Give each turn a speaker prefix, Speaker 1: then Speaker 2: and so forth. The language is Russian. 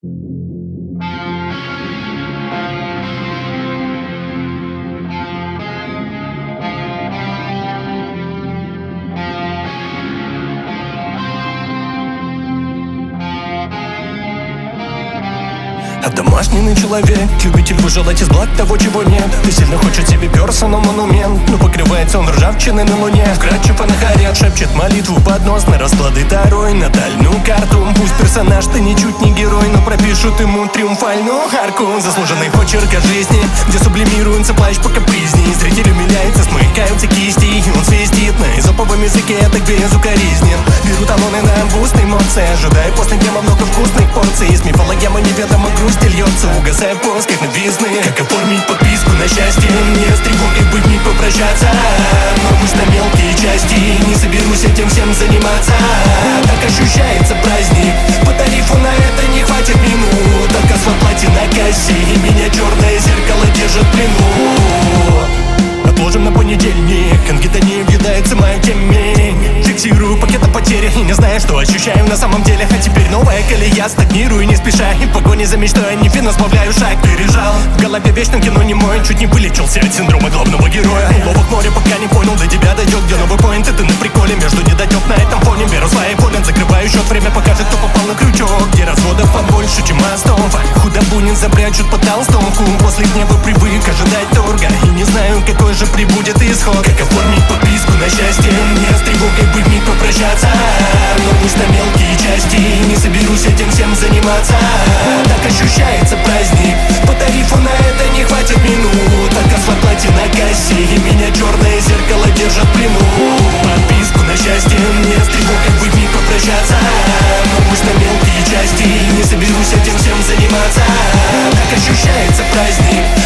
Speaker 1: А домашний человек, любитель выжелать из благ того, чего нет. Ты сильно хочешь себе перса, но монумент, но покрывается он ржавчиной на луне. Вкрадчив анахарет, шепчет молитву под нос на расклады Таро, натальную карту. Пусть персонаж ты ничуть не герой, но пропишут ему триумфальную арку. Заслуженный почерк о жизни, где сублимируется плащ по капризней. Зритель умиляется, смыкаются кисти, и он свистит на эзоповом языке, я так безукоризнен. Беру талоны на буст эмоций, ожидая после дня много вкусных порций. Из мифологемы неведомо грусть льется, угасая в поисках новизны. Как оформить подписку на счастье? Мне с тревогой быть не попрощаться, но пусть на мелкие части не соберусь этим всем заниматься. Так ощущается праздник, по тарифу на это не хватит минут. Отказ в оплате на кассе, и меня черное зеркало держит в плену. Отложим на понедельник, ангидония въедается моя темень. Фиксирую пакет о потере и не знаю, что ощущаю на самом деле. А теперь новая колея, стагнирую не спеша, и в погоне за мечтой невинно сбавляю шаг. Пережал, в голове вечно кино не мой, чуть не вылечился от синдрома главного героя. Уловок море пока не понял, до тебя дойдет, где новый поинт, и ты на приколе. Между недотек на этом фоне, беру свои полен, закрываю счет, время покажет, кто попал на крючок. Где разводов побольше, чем мостов, худобунин запрячут под толстовку. После гнева привык ожидать торга, и не знаю, какой же прибудет исход. Как оформить подписку на счастье? Мне с тревогой быть не попрощаться, но пусть на мелкие части не соберусь этим всем заниматься. Так ощущается праздник, по тарифу на это не хватит минут. Отказ в оплате на кассе, и меня черное зеркало держит в плену. Подписку на счастье? Мне с тревогой быть не попрощаться, но пусть на мелкие части не соберусь этим всем заниматься. Так ощущается праздник,